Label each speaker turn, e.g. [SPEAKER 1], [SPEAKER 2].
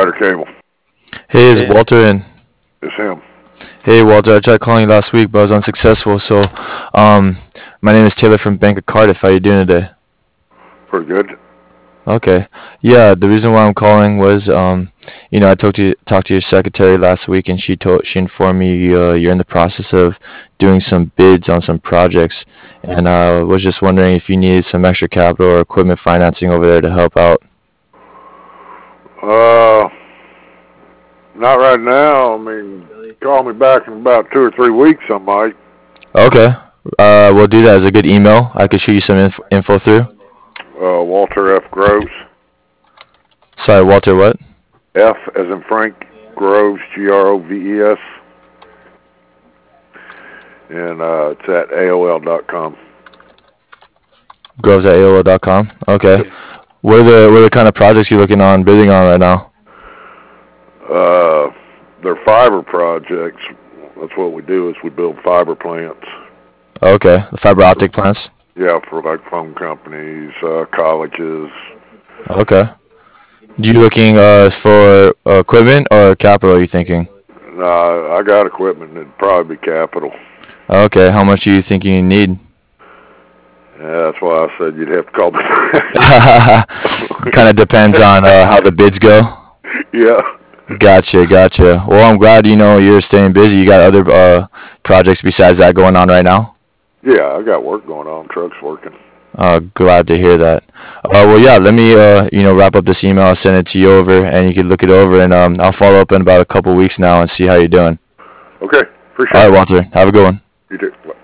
[SPEAKER 1] Rider Cable.
[SPEAKER 2] Hey, it's Walter in.
[SPEAKER 1] It's him.
[SPEAKER 2] Hey, Walter. I tried calling you last week, but I was unsuccessful. So, um, my name is Taylor from Bank of Cardiff. How you doing today?
[SPEAKER 1] Pretty good.
[SPEAKER 2] Okay. Yeah, the reason why I'm calling was, I talked to your secretary last week, and she informed me you're in the process of doing some bids on some projects, and I was just wondering if you needed some extra capital or equipment financing over there to help out.
[SPEAKER 1] Uh, Not right now. I mean, call me back in about 2 or 3 weeks, I might.
[SPEAKER 2] Okay. We'll do that as a good email. I could shoot you some info through.
[SPEAKER 1] Walter F. Groves.
[SPEAKER 2] Sorry, Walter, what?
[SPEAKER 1] F as in Frank, Groves, Groves, and it's at AOL.com.
[SPEAKER 2] Groves at AOL.com. Okay. What are the kind of projects you're looking on bidding on right now?
[SPEAKER 1] They're fiber projects. That's what we do is we build fiber plants.
[SPEAKER 2] Okay, the fiber optic plants.
[SPEAKER 1] Yeah, for like phone companies, colleges.
[SPEAKER 2] Okay. You looking for equipment or capital? Are you thinking?
[SPEAKER 1] I got equipment. It'd probably be capital.
[SPEAKER 2] Okay. How much do you think you need?
[SPEAKER 1] Yeah, that's why I said you'd have to call me.
[SPEAKER 2] Kind of depends on how the bids go.
[SPEAKER 1] Yeah.
[SPEAKER 2] Gotcha, gotcha. Well, I'm glad you're staying busy. You got other projects besides that going on right now.
[SPEAKER 1] Yeah, I got work going on. Truck's working.
[SPEAKER 2] Glad to hear that. Well, yeah. Let me wrap up this email. I'll send it to you over, and you can look it over, and I'll follow up in about a couple weeks now and see how you're doing.
[SPEAKER 1] Okay,
[SPEAKER 2] All
[SPEAKER 1] appreciate
[SPEAKER 2] right,
[SPEAKER 1] it.
[SPEAKER 2] Walter. Have a good one.
[SPEAKER 1] You too. Bye.